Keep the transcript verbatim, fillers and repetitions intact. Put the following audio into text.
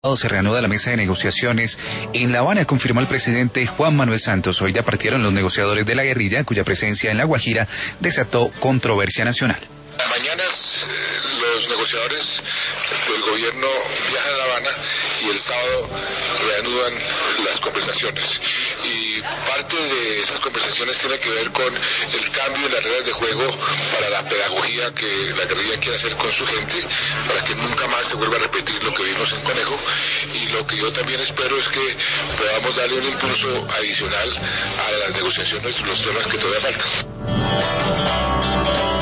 Se reanuda la mesa de negociaciones en La Habana, confirmó el presidente Juan Manuel Santos. Hoy ya partieron los negociadores de la guerrilla, cuya presencia en La Guajira desató controversia nacional. Mañana eh, los negociadores del gobierno viajan a La Habana y el sábado reanudan las conversaciones. Y parte de esas conversaciones tiene que ver con el cambio en las reglas de juego para la pedagogía que la guerrilla quiere hacer con su gente, para que nunca más se vuelva a repetir lo que vimos en Conejo. Y lo que yo también espero es que podamos darle un impulso adicional a las negociaciones, los temas que todavía faltan.